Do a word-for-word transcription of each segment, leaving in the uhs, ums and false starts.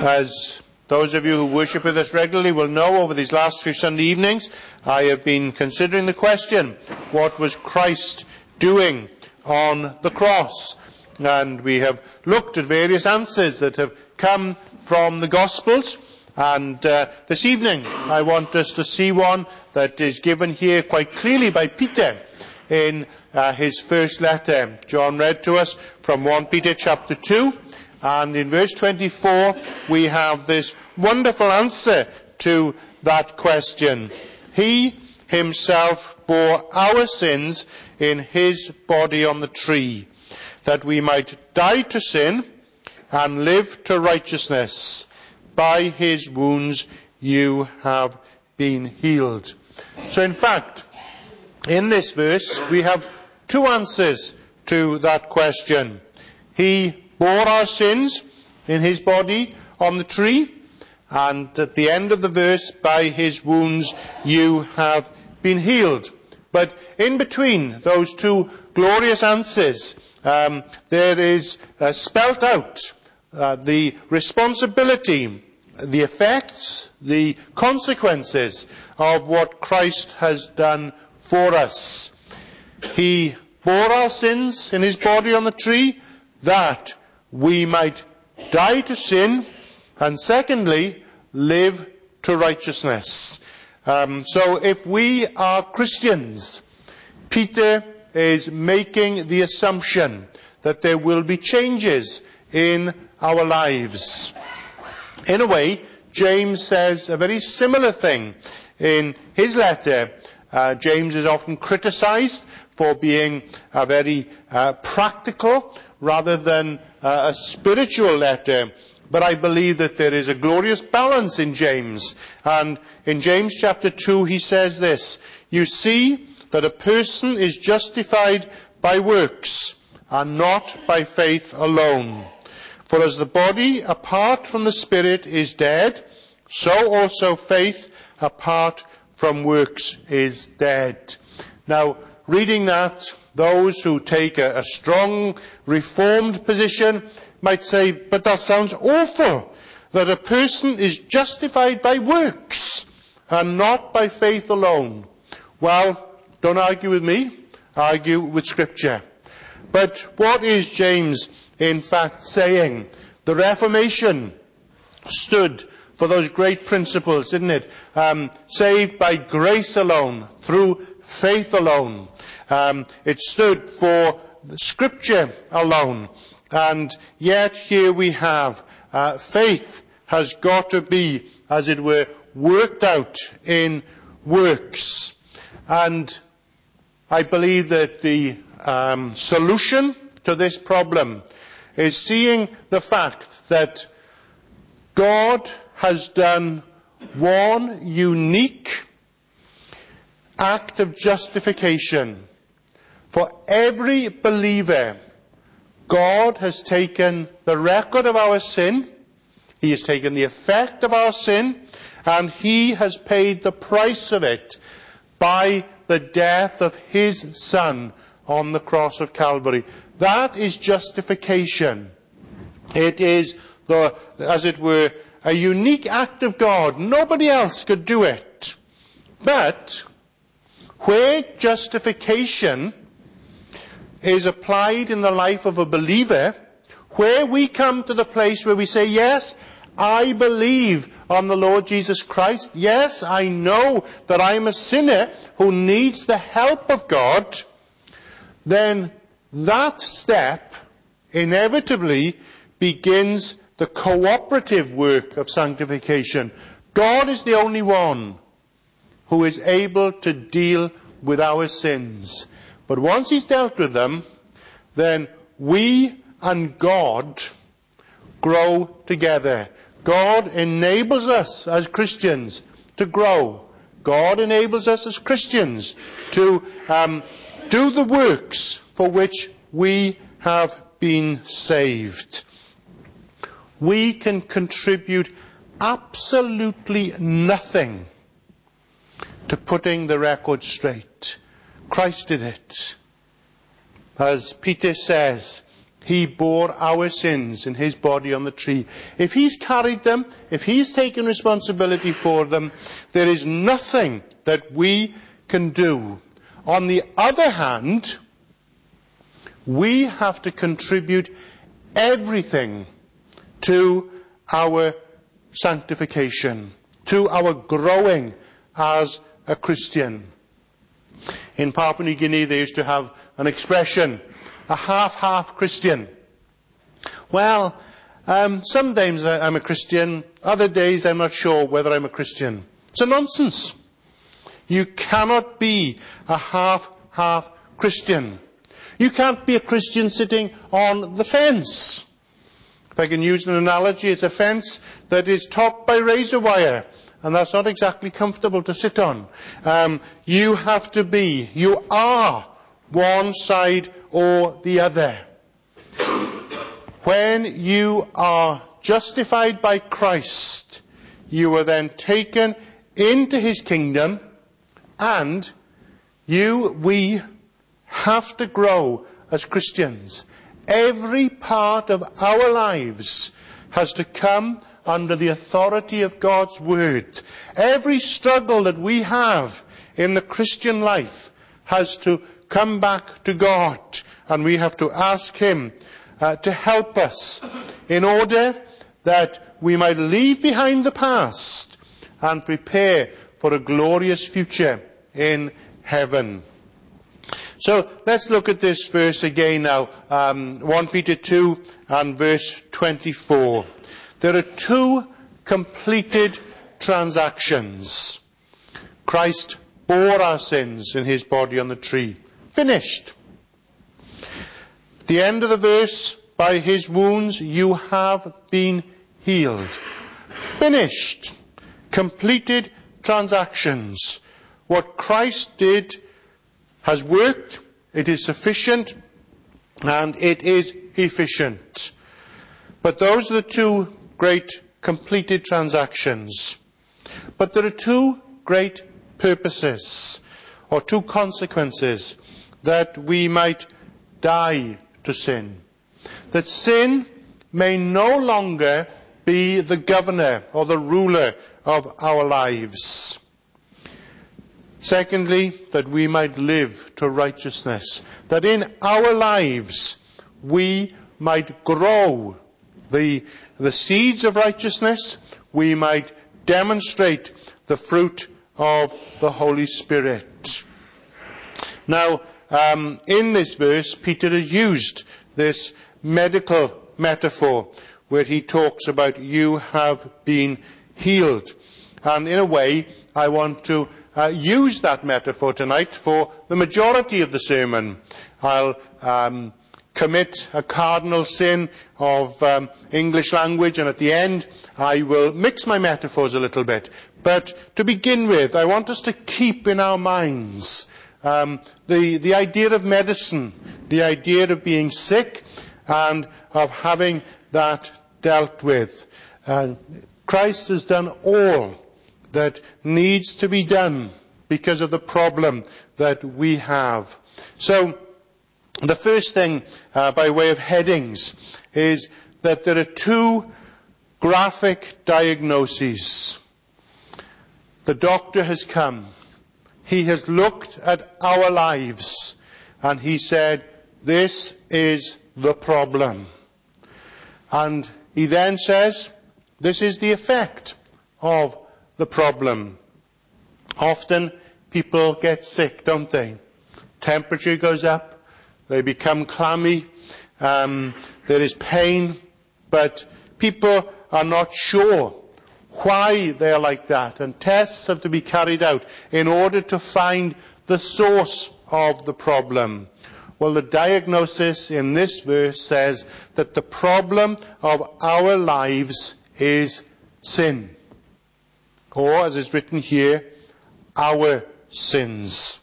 As those of you who worship with us regularly will know, over these last few Sunday evenings, I have been considering the question, what was Christ doing on the cross? And we have looked at various answers that have come from the Gospels. And uh, this evening, I want us to see one that is given here quite clearly by Peter in uh, his first letter. John read to us from First Peter chapter two. And in verse twenty-four, we have this wonderful answer to that question. He himself bore our sins in his body on the tree, that we might die to sin and live to righteousness. By his wounds you have been healed. So in fact, in this verse, we have two answers to that question. He bore our sins in his body on the tree, and at the end of the verse, by his wounds you have been healed. But in between those two glorious answers, um, there is uh, spelt out uh, the responsibility, the effects, the consequences of what Christ has done for us. He bore our sins in his body on the tree, that we might die to sin, and secondly, live to righteousness. Um, so if we are Christians, Peter is making the assumption that there will be changes in our lives. In a way, James says a very similar thing in his letter. Uh, James is often criticized for being a very uh, practical rather than uh, a spiritual letter. But I believe that there is a glorious balance in James. And in James chapter two, he says this: you see that a person is justified by works and not by faith alone. For as the body apart from the spirit is dead, so also faith apart from works is dead. Now, reading that, those who take a, a strong reformed position might say, but that sounds awful, that a person is justified by works and not by faith alone. Well, don't argue with me, argue with Scripture. But what is James in fact saying? The Reformation stood for those great principles, didn't it? Um, saved by grace alone, through faith alone. Um, it stood for the Scripture alone. And yet here we have, uh, faith has got to be, as it were, worked out in works. And I believe that the um, solution to this problem is seeing the fact that God has done one unique act of justification. For every believer, God has taken the record of our sin, he has taken the effect of our sin, and he has paid the price of it by the death of his Son on the cross of Calvary. That is justification. It is, the, as it were, a unique act of God. Nobody else could do it. But where justification is applied in the life of a believer, where we come to the place where we say, yes, I believe on the Lord Jesus Christ. Yes, I know that I'm a sinner who needs the help of God. Then that step inevitably begins the cooperative work of sanctification. God is the only one who is able to deal with our sins. But once he's dealt with them, then we and God grow together. God enables us as Christians to grow. God enables us as Christians to um, do the works for which we have been saved. We can contribute absolutely nothing to putting the record straight. Christ did it. As Peter says, He bore our sins in his body on the tree. If he's carried them, if he's taken responsibility for them, there is nothing that we can do. On the other hand, we have to contribute everything to our sanctification, to our growing as a Christian. In Papua New Guinea, they used to have an expression, a half-half Christian. Well, um, sometimes I'm a Christian, other days I'm not sure whether I'm a Christian. It's a nonsense. You cannot be a half-half Christian. You can't be a Christian sitting on the fence. If I can use an analogy, it's a fence that is topped by razor wire, and that's not exactly comfortable to sit on. Um, you have to be, you are one side or the other. When you are justified by Christ, you are then taken into his kingdom, and you, we have to grow as Christians. Every part of our lives has to come under the authority of God's word. Every struggle that we have in the Christian life has to come back to God, and we have to ask him uh, to help us in order that we might leave behind the past and prepare for a glorious future in heaven. So let's look at this verse again now, um, First Peter two and verse twenty-four. There are two completed transactions. Christ bore our sins in his body on the tree. Finished. The end of the verse, by his wounds you have been healed. Finished. Completed transactions. What Christ did has worked, it is sufficient, and it is efficient. But those are the two great completed transactions. But there are two great purposes, or two consequences, that we might die to sin. That sin may no longer be the governor or the ruler of our lives. Secondly, that we might live to righteousness. That in our lives we might grow the, the seeds of righteousness. We might demonstrate the fruit of the Holy Spirit. Now, um, in this verse, Peter has used this medical metaphor where he talks about you have been healed. And in a way, I want to Uh, use that metaphor tonight for the majority of the sermon. I'll um, commit a cardinal sin of um, English language, and at the end I will mix my metaphors a little bit. But to begin with, I want us to keep in our minds um, the, the idea of medicine, the idea of being sick and of having that dealt with. Uh, Christ has done all that needs to be done because of the problem that we have. So, the first thing, uh, by way of headings, is that there are two graphic diagnoses. The doctor has come. He has looked at our lives, and he said, this is the problem. And he then says, this is the effect of the problem. Often people get sick, don't they? Temperature goes up, they become clammy, um, there is pain, but people are not sure why they are like that, and tests have to be carried out in order to find the source of the problem. Well, the diagnosis in this verse says that the problem of our lives is sin. Or, as is written here, our sins.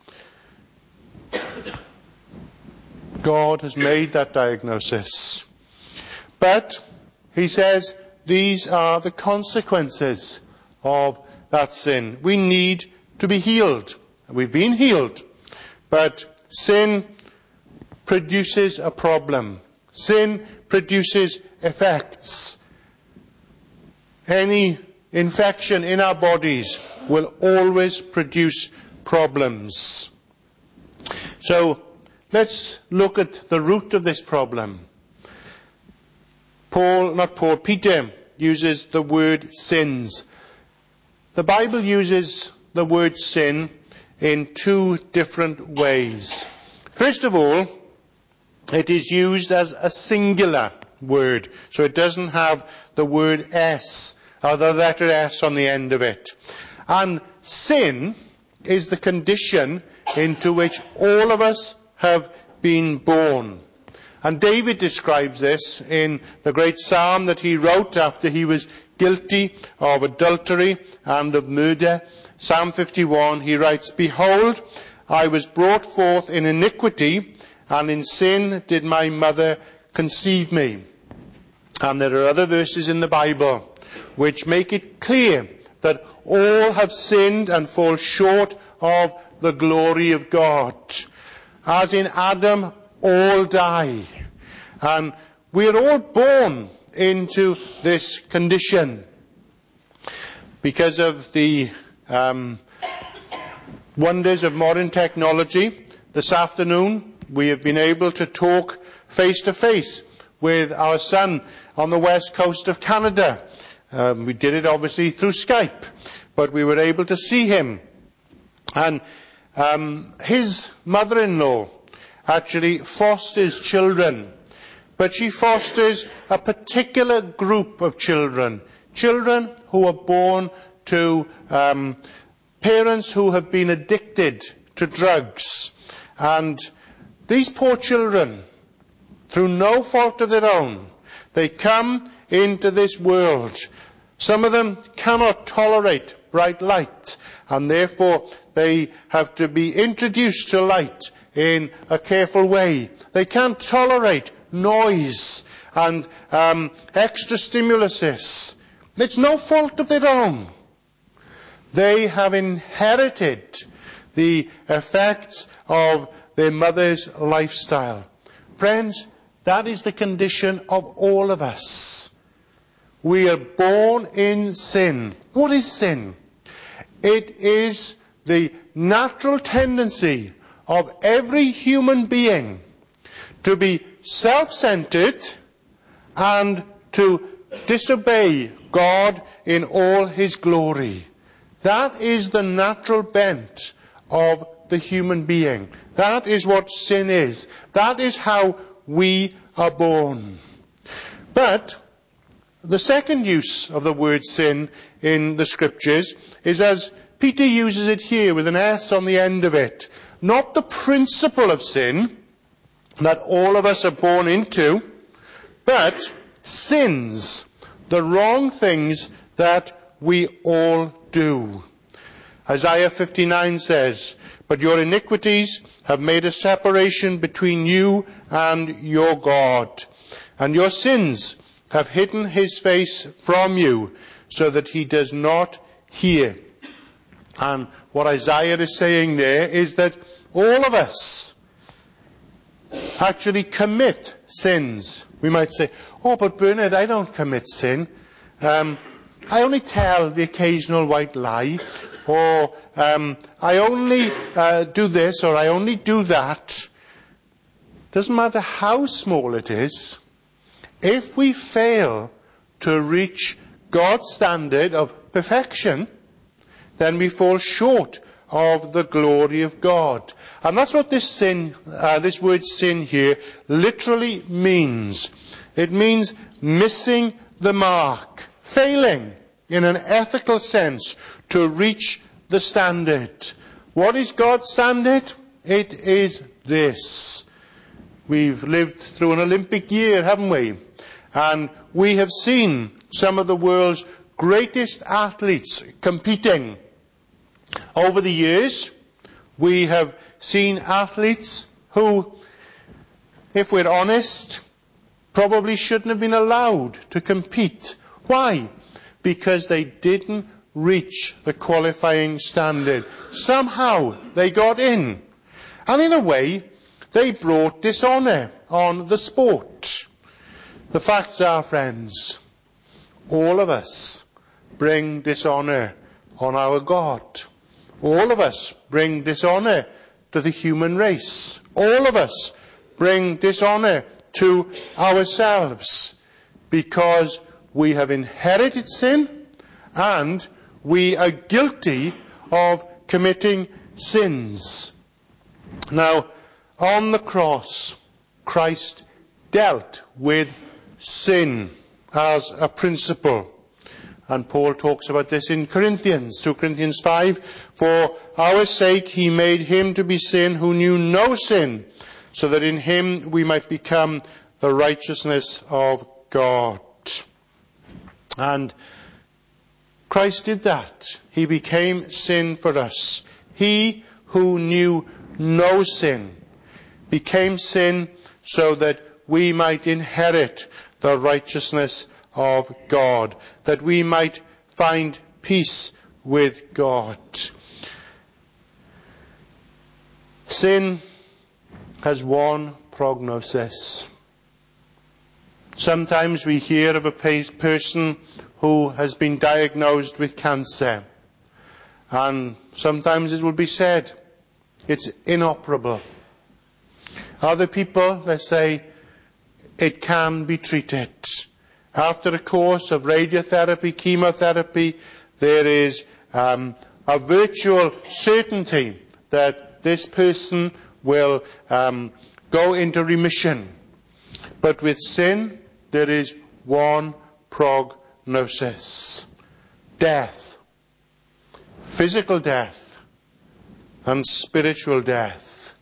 God has made that diagnosis. But, he says, these are the consequences of that sin. We need to be healed. We've been healed. But sin produces a problem. Sin produces effects. Any infection in our bodies will always produce problems. So let's look at the root of this problem. Paul, not Paul, Peter uses the word sins. The Bible uses the word sin in two different ways. First of all, it is used as a singular word, so it doesn't have the word S, or the letter S on the end of it. And sin is the condition into which all of us have been born. And David describes this in the great psalm that he wrote after he was guilty of adultery and of murder. Psalm fifty-one, he writes, "Behold, I was brought forth in iniquity, and in sin did my mother conceive me." And there are other verses in the Bible which make it clear that all have sinned and fall short of the glory of God. As in Adam, all die. And we are all born into this condition. Because of the um, wonders of modern technology, this afternoon we have been able to talk face to face with our son on the west coast of Canada. Um, we did it obviously through Skype, but we were able to see him. And um, his mother-in-law actually fosters children, but she fosters a particular group of children, children who are born to um, parents who have been addicted to drugs. And these poor children, through no fault of their own, they come into this world. Some of them cannot tolerate bright light, and therefore they have to be introduced to light in a careful way. They can't tolerate noise and um, extra stimuluses. It's no fault of their own. They have inherited the effects of their mother's lifestyle. Friends, that is the condition of all of us. We are born in sin. What is sin? It is the natural tendency of every human being to be self-centered and to disobey God in all his glory. That is the natural bent of the human being. That is what sin is. That is how we are born. But the second use of the word sin in the scriptures is as Peter uses it here with an S on the end of it. Not the principle of sin that all of us are born into, but sins, the wrong things that we all do. Isaiah fifty-nine says, "But your iniquities have made a separation between you and your God, and your sins have hidden his face from you, so that he does not hear." And what Isaiah is saying there is that all of us actually commit sins. We might say, "Oh, but Bernard, I don't commit sin. Um, I only tell the occasional white lie, or um, I only uh, do this, or I only do that." Doesn't matter how small it is. If we fail to reach God's standard of perfection, then we fall short of the glory of God. And that's what this sin, uh, this word sin here literally means. It means missing the mark, failing in an ethical sense to reach the standard. What is God's standard? It is this. We've lived through an Olympic year, haven't we? And we have seen some of the world's greatest athletes competing. Over the years, we have seen athletes who, if we're honest, probably shouldn't have been allowed to compete. Why? Because they didn't reach the qualifying standard. Somehow they got in. And in a way, they brought dishonour on the sport. The facts are, friends, all of us bring dishonour on our God. All of us bring dishonour to the human race. All of us bring dishonour to ourselves because we have inherited sin and we are guilty of committing sins. Now, on the cross, Christ dealt with sin as a principle. And Paul talks about this in Corinthians, two Corinthians five. For our sake he made him to be sin who knew no sin, so that in him we might become the righteousness of God. And Christ did that. He became sin for us. He who knew no sin became sin so that we might inherit the righteousness of God, that we might find peace with God. Sin has one prognosis. Sometimes we hear of a person who has been diagnosed with cancer, and sometimes it will be said it's inoperable. Other people, let's say, it can be treated. After a course of radiotherapy, chemotherapy, there is um, a virtual certainty that this person will um, go into remission. But with sin, there is one prognosis: death, physical death, and spiritual death,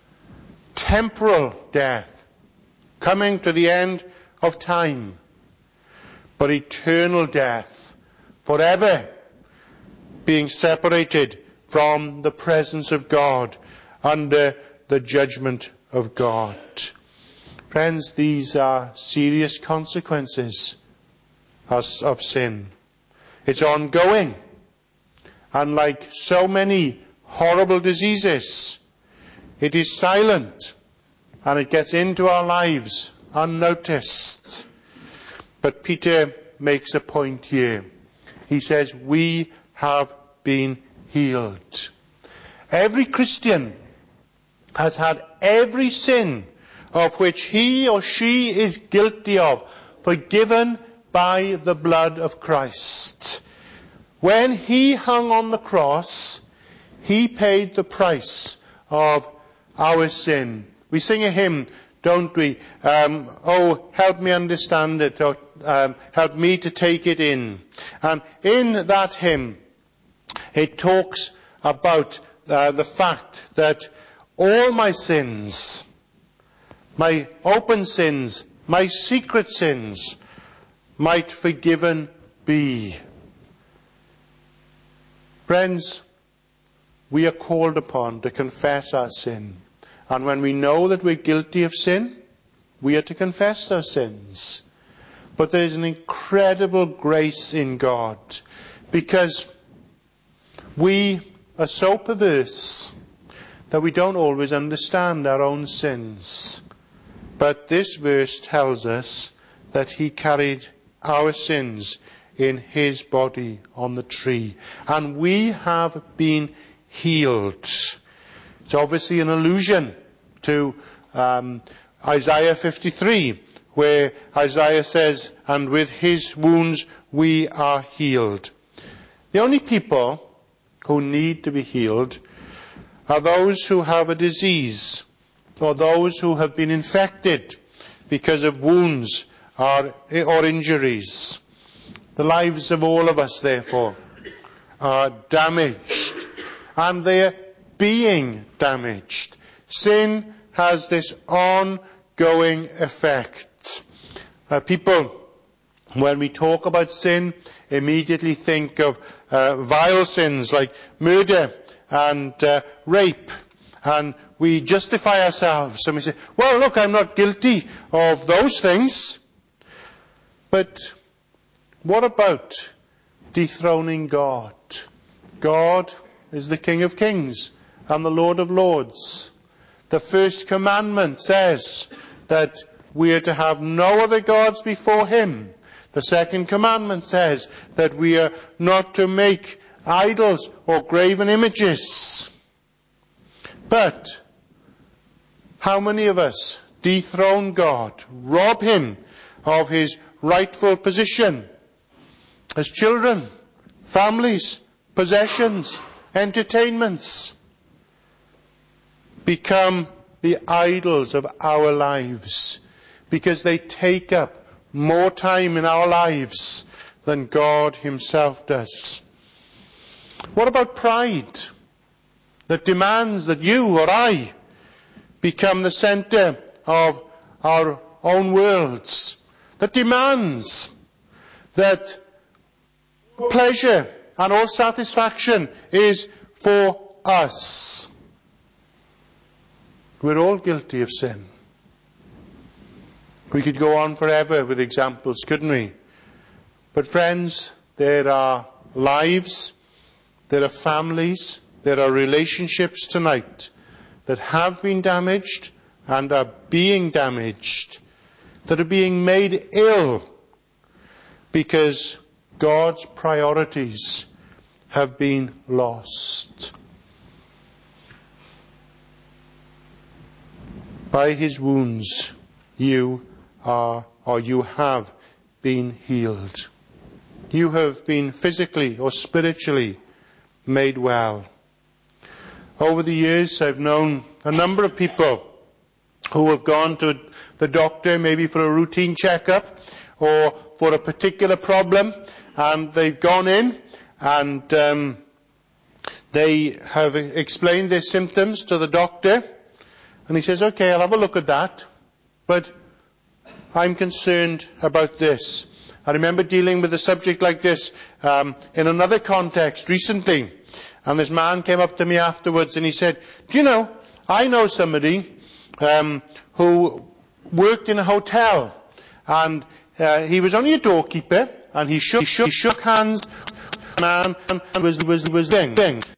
temporal death, coming to the end of time, but eternal death, forever being separated from the presence of God under the judgment of God. Friends, these are serious consequences of sin. It's ongoing. And like so many horrible diseases, it is silent and it gets into our lives unnoticed. But Peter makes a point here. He says, we have been healed. Every Christian has had every sin of which he or she is guilty of forgiven by the blood of Christ. When he hung on the cross, he paid the price of our sin. We sing a hymn, don't we? Um, oh, help me understand it, or um, help me to take it in. And in that hymn, it talks about uh, the fact that all my sins, my open sins, my secret sins, might forgiven be. Friends, we are called upon to confess our sin. And when we know that we're guilty of sin, we are to confess our sins. But there is an incredible grace in God, because we are so perverse that we don't always understand our own sins. But this verse tells us that he carried our sins in his body on the tree. And we have been healed. It's obviously an allusion to um, Isaiah fifty-three, where Isaiah says, and with his wounds we are healed. The only people who need to be healed are those who have a disease, or those who have been infected because of wounds or, or injuries. The lives of all of us, therefore, are damaged, and they're being damaged. Sin has this ongoing effect. Uh, people, when we talk about sin, immediately think of uh, vile sins like murder and uh, rape, and we justify ourselves and we say, well, look, I'm not guilty of those things. But what about dethroning God? God is the King of Kings and the Lord of Lords. The first commandment says, that we are to have no other gods before him. The second commandment says that we are not to make idols or graven images. But how many of us dethrone God, rob him of his rightful position as children, families, possessions, entertainments, become the idols of our lives because they take up more time in our lives than God himself does? What about pride that demands that you or I become the center of our own worlds, that demands that pleasure and all satisfaction is for us? We're all guilty of sin. We could go on forever with examples, couldn't we? But friends, there are lives, there are families, there are relationships tonight that have been damaged and are being damaged, that are being made ill because God's priorities have been lost. By his wounds you are, or you have been healed. You have been physically or spiritually made well. Over the years, I've known a number of people who have gone to the doctor, maybe for a routine checkup or for a particular problem, and they've gone in and um, they have explained their symptoms to the doctor, and he says, okay, I'll have a look at that, but I'm concerned about this. I remember dealing with a subject like this um, in another context recently, and this man came up to me afterwards and he said, do you know, I know somebody um, who worked in a hotel, and uh, he was only a doorkeeper, and he shook, he shook, he shook hands with a man and was was was ding ding.